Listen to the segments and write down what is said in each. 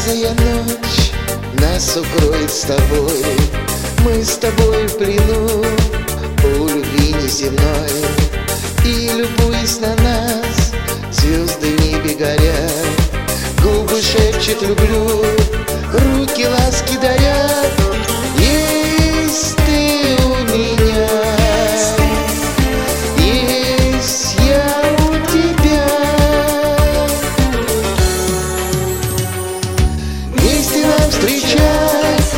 Темнокожая ночь нас укроет с тобой. Мы с тобой в плену у любви неземной. И любуясь на нас, звезды в небе горят. Губы шепчет «люблю», руки ласки дарят. Есть ты у меня, есть я у тебя. Вместе нам встречать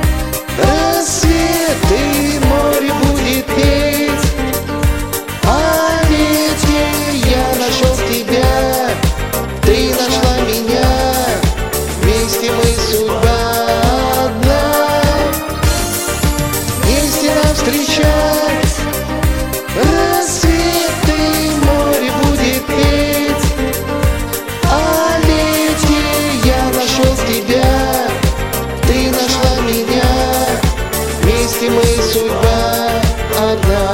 рассветы, море будет петь. А ведь я нашел тебя, ты нашла меня. Вместе мы судьба одна. Вместе нам встречать рассветы, море будет петь. А ведь я нашел тебя, ты нашла меня. Вместе мы судьба одна.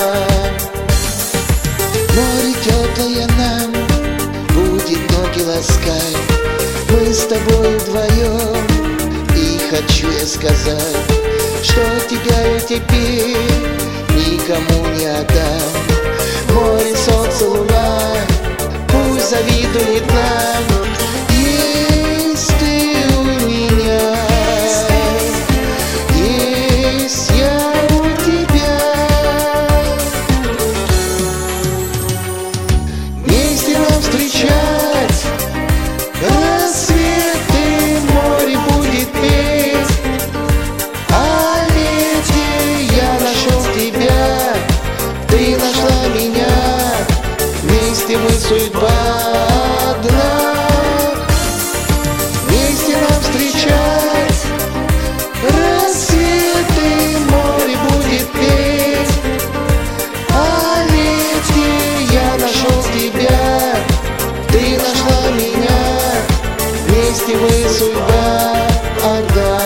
Море теплое нам будет ноги ласкать. Мы с тобой вдвоем, и хочу я сказать, что тебя я теперь никому не отдам. Море, солнце, луна, пусть завидует нам. Есть ты у меня, есть я у тебя. Вместе нам встречать рассветы, море будет петь. А ведь я нашел тебя, ты нашла меня. Вместе мы судьба одна. Вместе нам встречать рассветы, море будет петь. А ведь я нашел тебя, ты нашла меня. Вместе мы судьба одна.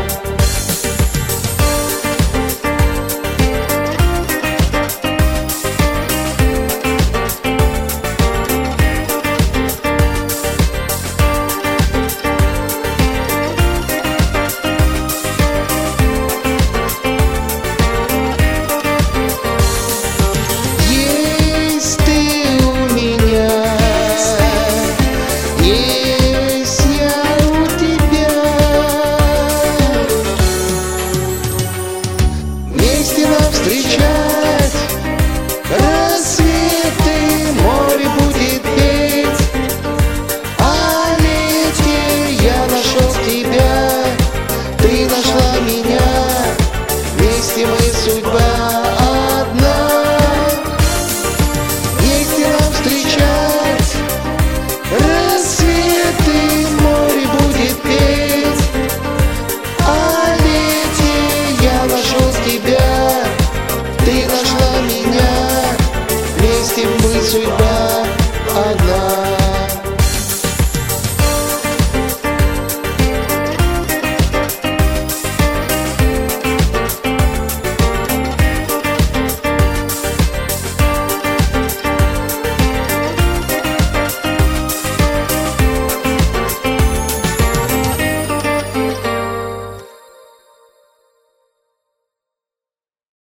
Есть ты у меня, есть я у тебя. Вместе нам встречать рассветы, море будет петь. А ведь я нашел тебя, ты нашла меня. Вместе мы судьба одна. Вместе нам встречать рассветы, море будет петь. А ведь я нашел тебя, ты нашла меня. Вместе мы судьба